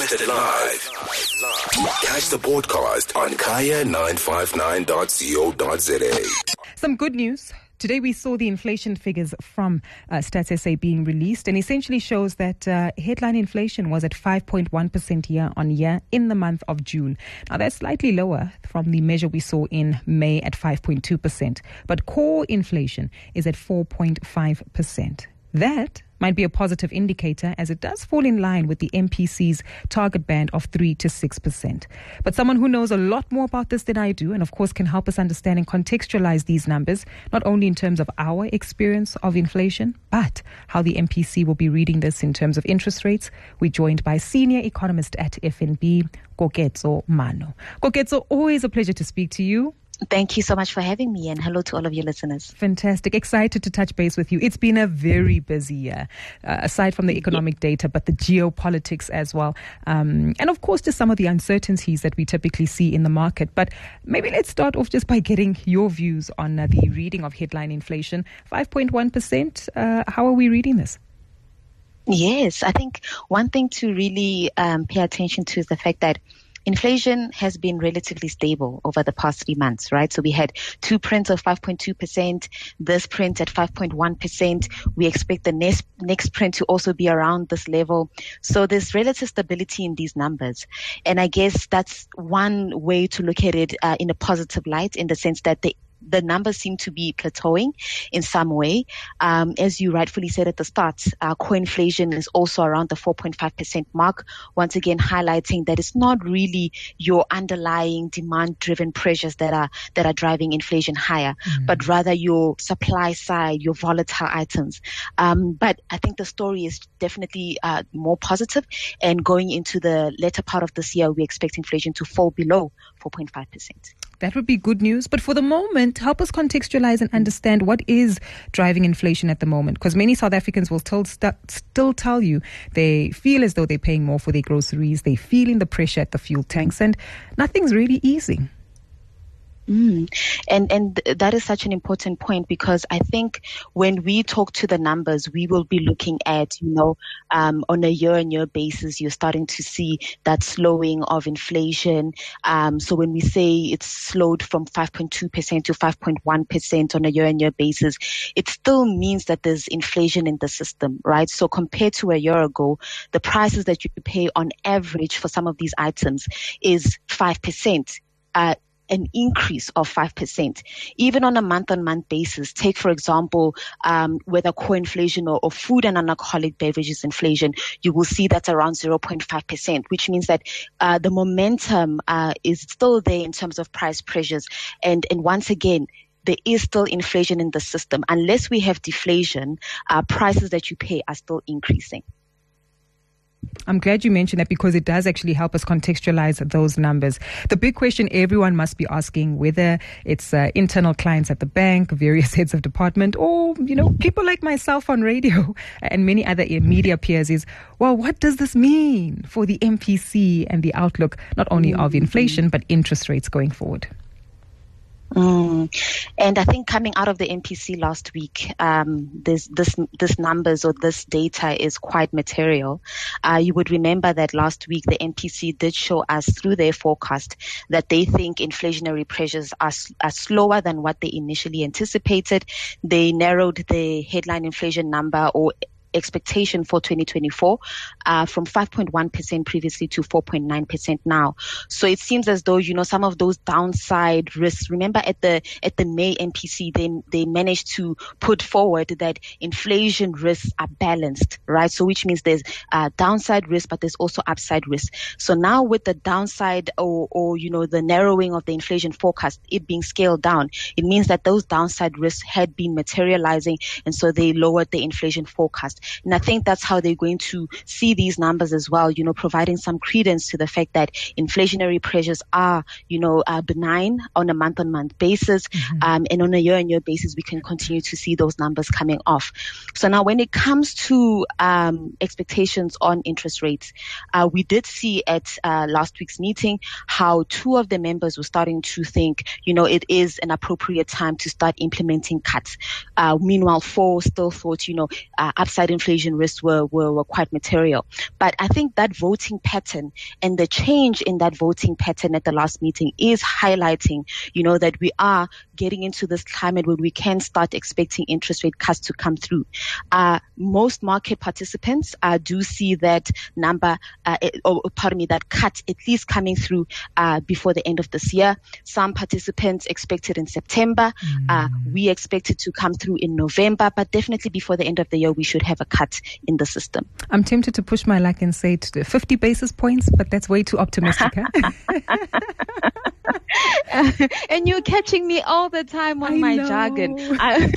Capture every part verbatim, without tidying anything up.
Broadcasted live. Catch the podcast on kaya nine five nine dot co dot za. Some good news. Today we saw the inflation figures from uh, Stats S A being released, and essentially shows that uh, headline inflation was at five point one percent year on year in the month of June. Now that's slightly lower from the measure we saw in May at five point two percent, but core inflation is at four point five percent. That might be a positive indicator, as it does fall in line with the M P C's target band of three to six percent. But someone who knows a lot more about this than I do, and of course can help us understand and contextualize these numbers, not only in terms of our experience of inflation, but how the M P C will be reading this in terms of interest rates. We're joined by senior economist at F N B, Koketso Mano. Koketso, always a pleasure to speak to you. Thank you so much for having me, and hello to all of your listeners. Fantastic. Excited to touch base with you. It's been a very busy year, uh, aside from the economic yeah. data, but the geopolitics as well. Um, and of course, just some of the uncertainties that we typically see in the market. But maybe let's start off just by getting your views on uh, the reading of headline inflation. five point one percent. Uh, how are we reading this? Yes, I think one thing to really um, pay attention to is the fact that inflation has been relatively stable over the past three months, right? So we had two prints of five point two percent, this print at five point one percent. We expect the next, next print to also be around this level. So there's relative stability in these numbers. And I guess that's one way to look at it uh, in a positive light, in the sense that the The numbers seem to be plateauing in some way. Um, as you rightfully said at the start, uh, core inflation is also around the four point five percent mark, once again highlighting that it's not really your underlying demand-driven pressures that are that are driving inflation higher, mm-hmm. but rather your supply side, your volatile items. Um, but I think the story is definitely uh, more positive, and going into the latter part of this year, we expect inflation to fall below four point five percent. That would be good news. But for the moment, help us contextualize and understand what is driving inflation at the moment. Because many South Africans will still, st- still tell you they feel as though they're paying more for their groceries. They're feeling the pressure at the fuel tanks, and nothing's really easing. Mm. And and th- that is such an important point, because I think when we talk to the numbers, we will be looking at, you know, um, on a year-on-year basis, you're starting to see that slowing of inflation. Um, so when we say it's slowed from five point two percent to five point one percent on a year-on-year basis, it still means that there's inflation in the system, right? So compared to a year ago, the prices that you pay on average for some of these items is five percent. Uh, an increase of five percent. Even on a month-on-month basis, take, for example, um, whether core inflation or, or food and non-alcoholic beverages inflation, you will see that's around zero point five percent, which means that uh, the momentum uh, is still there in terms of price pressures. And, and once again, there is still inflation in the system. Unless we have deflation, uh, prices that you pay are still increasing. I'm glad you mentioned that, because it does actually help us contextualize those numbers. The big question everyone must be asking, whether it's uh, internal clients at the bank, various heads of department, or, you know, people like myself on radio and many other media peers, is, well, what does this mean for the M P C and the outlook, not only of inflation, but interest rates going forward? Mm. And I think coming out of the M P C last week, um, this this this numbers or this data is quite material. Uh, you would remember that last week the M P C did show us through their forecast that they think inflationary pressures are are slower than what they initially anticipated. They narrowed the headline inflation number, or expectation, for twenty twenty-four uh, from five point one percent previously to four point nine percent now. So it seems as though, you know, some of those downside risks, remember at the at the May M P C, they, they managed to put forward that inflation risks are balanced, right? So which means there's uh, downside risk, but there's also upside risk. So now with the downside or, or, you know, the narrowing of the inflation forecast, it being scaled down, it means that those downside risks had been materializing, and so they lowered the inflation forecast. And I think that's how they're going to see these numbers as well, you know, providing some credence to the fact that inflationary pressures are, you know, uh, benign on a month-on-month basis. Mm-hmm. Um, and on a year-on-year basis, we can continue to see those numbers coming off. So now when it comes to um, expectations on interest rates, uh, we did see at uh, last week's meeting how two of the members were starting to think, you know, it is an appropriate time to start implementing cuts. Uh, meanwhile, four still thought, you know, uh, upside that inflation risks were, were, were quite material. But I think that voting pattern and the change in that voting pattern at the last meeting is highlighting, you know, that we are getting into this climate where we can start expecting interest rate cuts to come through. Uh, most market participants uh, do see that number, uh, or pardon me, that cut at least coming through uh, before the end of this year. Some participants expect it in September. Mm. Uh, we expect it to come through in November, but definitely before the end of the year, we should have a cut in the system. I'm tempted to push my luck and say fifty basis points, but that's way too optimistic. Huh? uh, and you're catching me all the time on I my know. jargon. I,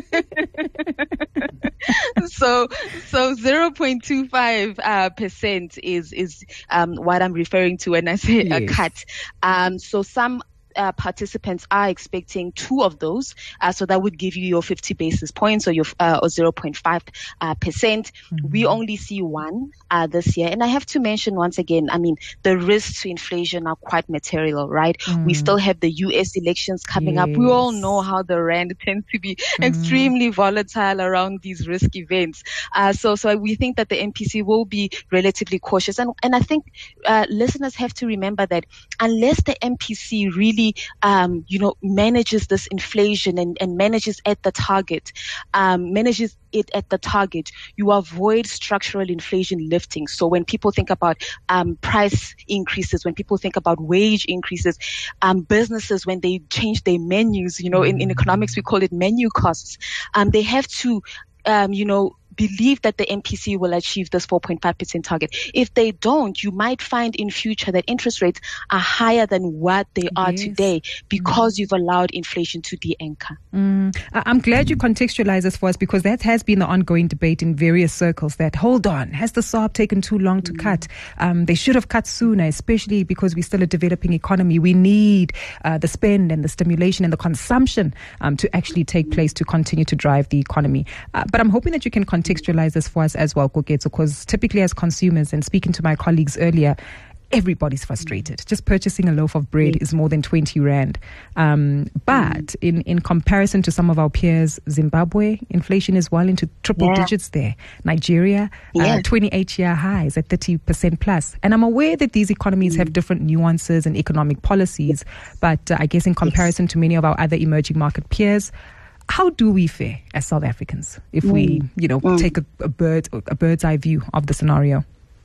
so, so zero point two five uh, percent is is um, what I'm referring to when I say yes. a cut. Um, so some. Uh, participants are expecting two of those, uh, so that would give you your fifty basis points or your uh, or zero point five uh, percent. Mm-hmm. We only see one uh, this year, and I have to mention once again, I mean, the risks to inflation are quite material, right? Mm. We still have the U S elections coming yes. up. We all know how the rand tends to be mm. extremely volatile around these risk events. Uh, so, so we think that the M P C will be relatively cautious, and and I think uh, listeners have to remember that unless the M P C really Um, you know, manages this inflation and, and manages at the target, um, manages it at the target, you avoid structural inflation lifting. So when people think about um, price increases, when people think about wage increases, um, businesses, when they change their menus, you know, in, in economics, we call it menu costs, um, they have to, um, you know, believe that the M P C will achieve this four point five percent target. If they don't, you might find in future that interest rates are higher than what they are yes. today because mm. you've allowed inflation to de-anchor. Mm. I'm glad you contextualize this for us, because that has been the ongoing debate in various circles that, hold on, has the S A R B taken too long to mm. cut? Um, they should have cut sooner, especially because we're still a developing economy. We need uh, the spend and the stimulation and the consumption um, to actually take place to continue to drive the economy. Uh, but I'm hoping that you can contextualize this for us as well, Koketso, because typically as consumers, and speaking to my colleagues earlier, everybody's frustrated. Just purchasing a loaf of bread is more than twenty rand. Um, but in, in comparison to some of our peers, Zimbabwe, inflation is well into triple yeah. digits there. Nigeria, yeah. uh, twenty-eight year highs at thirty percent plus. And I'm aware that these economies mm. have different nuances and economic policies, but uh, I guess in comparison yes. to many of our other emerging market peers, how do we fare as South Africans if mm. we, you know, mm. take a, a bird a bird's eye view of the scenario?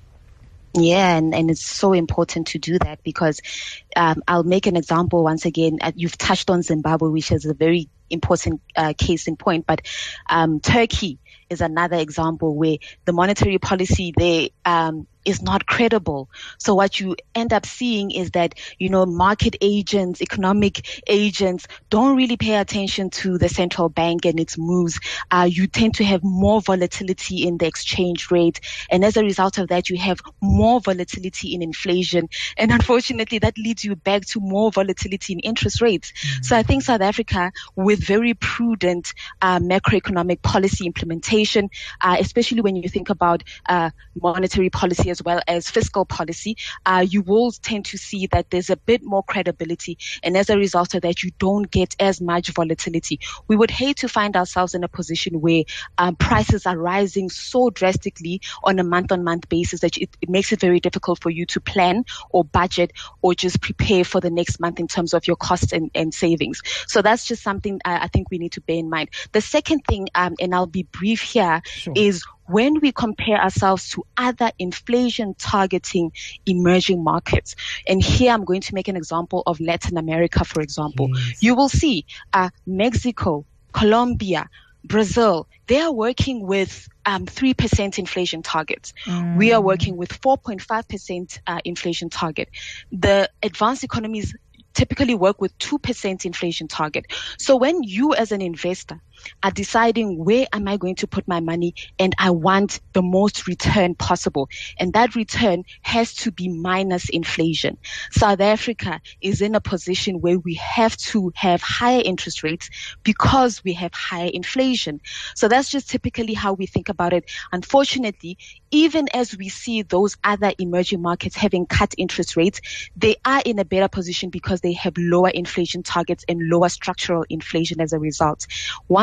Yeah, and, and it's so important to do that, because um, I'll make an example once again. Uh, you've touched on Zimbabwe, which is a very important uh, case in point, but um, Turkey is another example where the monetary policy there um, is not credible. So what you end up seeing is that, you know, market agents, economic agents don't really pay attention to the central bank and its moves. Uh, you tend to have more volatility in the exchange rate. And as a result of that, you have more volatility in inflation. And unfortunately, that leads you back to more volatility in interest rates. Mm-hmm. So I think South Africa, with very prudent uh, macroeconomic policy implementation, uh, especially when you think about uh, monetary policy as well as fiscal policy, uh, you will tend to see that there's a bit more credibility. And as a result of that, you don't get as much volatility. We would hate to find ourselves in a position where um, prices are rising so drastically on a month-on-month basis that it, it makes it very difficult for you to plan or budget or just prepare for the next month in terms of your costs and, and savings. So that's just something I, I think we need to bear in mind. The second thing, um, and I'll be brief here, sure. is when we compare ourselves to other inflation targeting emerging markets. And here I'm going to make an example of Latin America, for example. Yes. You will see uh, Mexico, Colombia, Brazil, they are working with um, three percent inflation targets. Mm. We are working with four point five percent uh, inflation target. The advanced economies typically work with two percent inflation target. So when you as an investor are deciding where am I going to put my money and I want the most return possible, and that return has to be minus inflation, South Africa is in a position where we have to have higher interest rates because we have higher inflation. So that's just typically how we think about it. Unfortunately, even as we see those other emerging markets having cut interest rates, they are in a better position because they have lower inflation targets and lower structural inflation as a result. One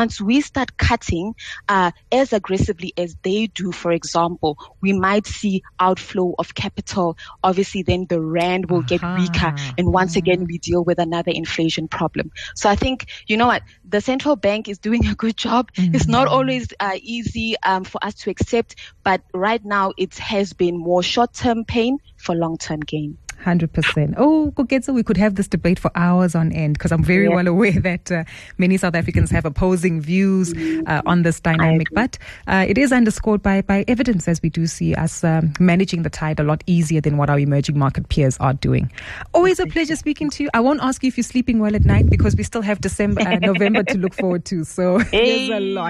once we start cutting uh, as aggressively as they do, for example, we might see outflow of capital. Obviously, then the rand will get Uh-huh. weaker, and once again we deal with another inflation problem. So I think, you know what, the central bank is doing a good job. Mm-hmm. It's not always uh, easy um, for us to accept, but right now it has been more short-term pain for long-term gain. one hundred percent. Oh, Koketso, we could have this debate for hours on end, because I'm very Yeah. well aware that uh, many South Africans have opposing views uh, on this dynamic. But uh, it is underscored by, by evidence, as we do see us um, managing the tide a lot easier than what our emerging market peers are doing. Always a pleasure speaking to you. I won't ask you if you're sleeping well at night, because we still have December, uh, November to look forward to. So Hey. there's a lot.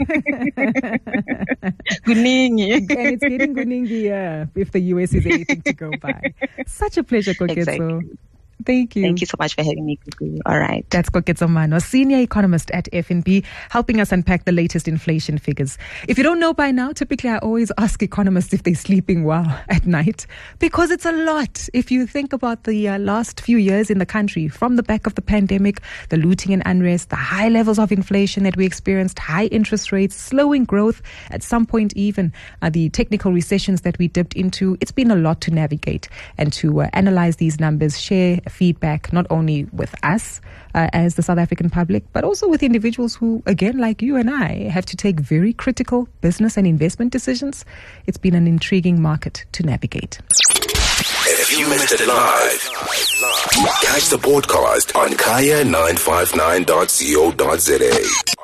Kuningi. And it's getting Guningi uh, if the U S is anything to go by. Such a pleasure, Koketso. Exactly. Thank you. Thank you so much for having me, Kuku. All right. That's Koketso Mano, senior economist at F N B, helping us unpack the latest inflation figures. If you don't know by now, typically I always ask economists if they're sleeping well at night, because it's a lot. If you think about the uh, last few years in the country, from the back of the pandemic, the looting and unrest, the high levels of inflation that we experienced, high interest rates, slowing growth, at some point even uh, the technical recessions that we dipped into, it's been a lot to navigate and to uh, analyze these numbers, share feedback, not only with us uh, as the South African public, but also with individuals who, again, like you and I, have to take very critical business and investment decisions. It's been an intriguing market to navigate. If you missed it live, catch the podcast on kaya nine five nine dot co dot za.